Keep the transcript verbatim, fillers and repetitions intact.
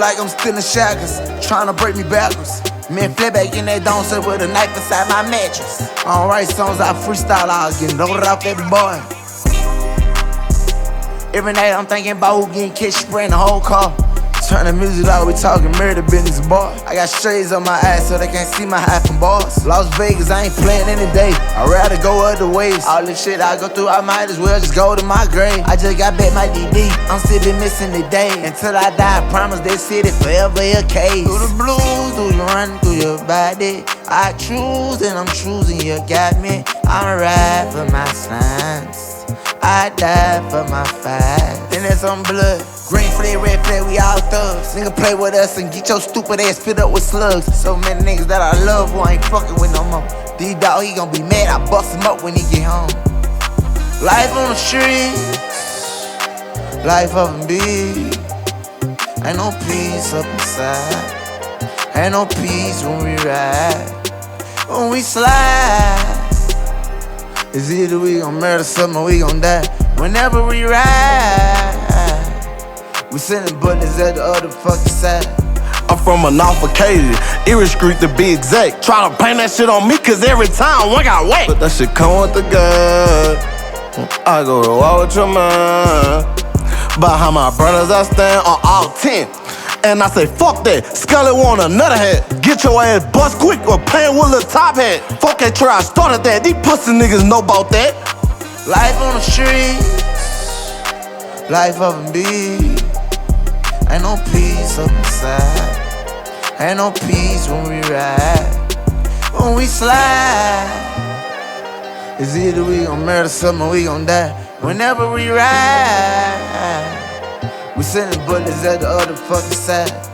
like I'm still in shackles, tryna break me backwards. Me and flip back in that dome set with a knife inside my mattress. I don't write songs, I freestyle, I was getting loaded off every boy. Every night I'm thinking about who getting kissed, spraying the whole car. Turn the music out, we talking murder business, boy. I got shades on my eyes so they can't see my high from bars. Las Vegas, I ain't playing any day. I'd rather go other ways. All this shit I go through, I might as well just go to my grave. I just got back my D D, I'm still been missing the day. Until I die, I promise this city forever a case. Through the blues, through you run through your body. I choose and I'm choosing, you got me. I'ma ride for my sons, I die for my fight. Then there's some blood. Green flag, red flag, we all thugs. Nigga play with us and get your stupid ass fit up with slugs. So many niggas that I love who I ain't fucking with no more. D-Dog, he gon' be mad, I bust him up when he get home. Life on the streets, life of them big. Ain't no peace up inside, ain't no peace when we ride. When we slide, it's either we gon' murder something or we gon' die. Whenever we ride, we sending bullets at the other fucking side. I'm from a North Acadia, Erie Street to be exact. Try to paint that shit on me cause every time one got whacked. But that shit come with the gun, I go to war with your mind. But how my brothers I stand on all ten. And I say fuck that, Scully want another hat. Get your ass bust quick or playing with a top hat. Fuck that try, I started that, these pussy niggas know about that. Life on the streets, life of them big. Ain't no peace up inside, ain't no peace when we ride. When we slide, it's either we gon' murder something or we gon' die. Whenever we ride, we sending bullets at the other fucking side.